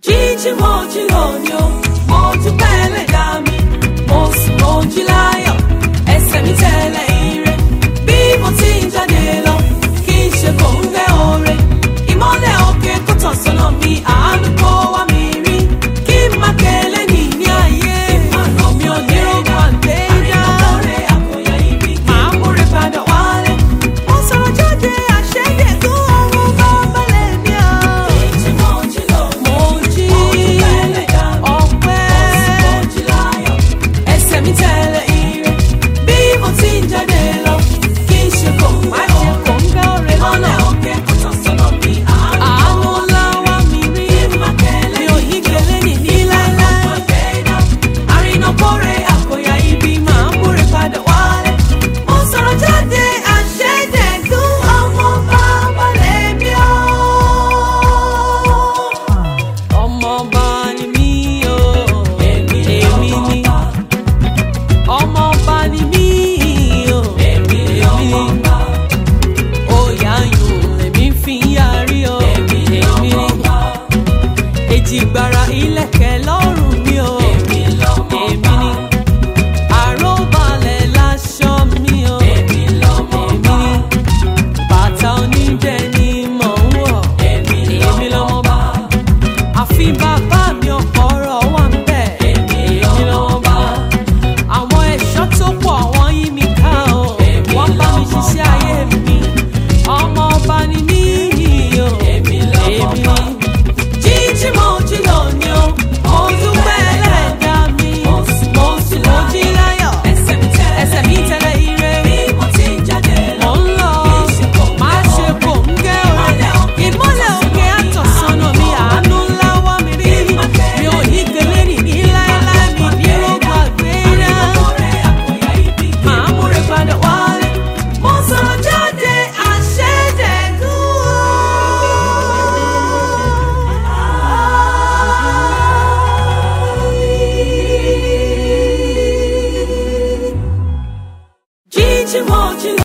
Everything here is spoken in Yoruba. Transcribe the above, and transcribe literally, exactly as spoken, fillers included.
jíjí mo jí lónìí o, mo dúpẹ́ Ẹlẹ́dàá mi, mo sùn mo jí láyọ̀, ẹsẹ̀ mi tẹ̀lé ire, bí mo ti ń jáde lọ, kì í ṣe kòńgẹ́ oore, ìmọ́lẹ̀ òkè kó tàn sọ́nà mi, àánú kó wá mi rí, kí n má kélé ní ní ayé, ìmọ̀ràn mi ò ní rògbò àgbé ìdá, àrínàkọ́rẹ́ àkọyà ibi, màá múre padà wálé, mo sọ̀rọ̀ jáde àṣẹ́yẹ̀ tó ọ̀run bá balẹ̀ ní à. Jíjí mo jí lónìí, mo jí ọpẹ́, mo jí láyọ̀, ẹsẹ̀ mi tẹ̀lé ire, bí mo ti ń jáde lọ, kì í ṣe kòńgẹ́ oore, ìmọ́lẹ̀ òkè kó tàn sọ́nà mi, àánú ńlá wá mi rí, mi ò yí kélé ní ní láéláé, àrínàkọ́rẹ́ àkọyà ibi, màá múre padà wálé, mo sọ̀rọ̀ jáde àṣẹ́dẹ̀gún ọmọ bàbá lèmi o. Ọmọ ọba ni mí o, èmi ni ọmọ ọba ni mí o, èmi ni òyà yùn lèmi fi ń yarí o, èmi ni èjìgbàrà ìlẹ̀kẹ̀ lọ.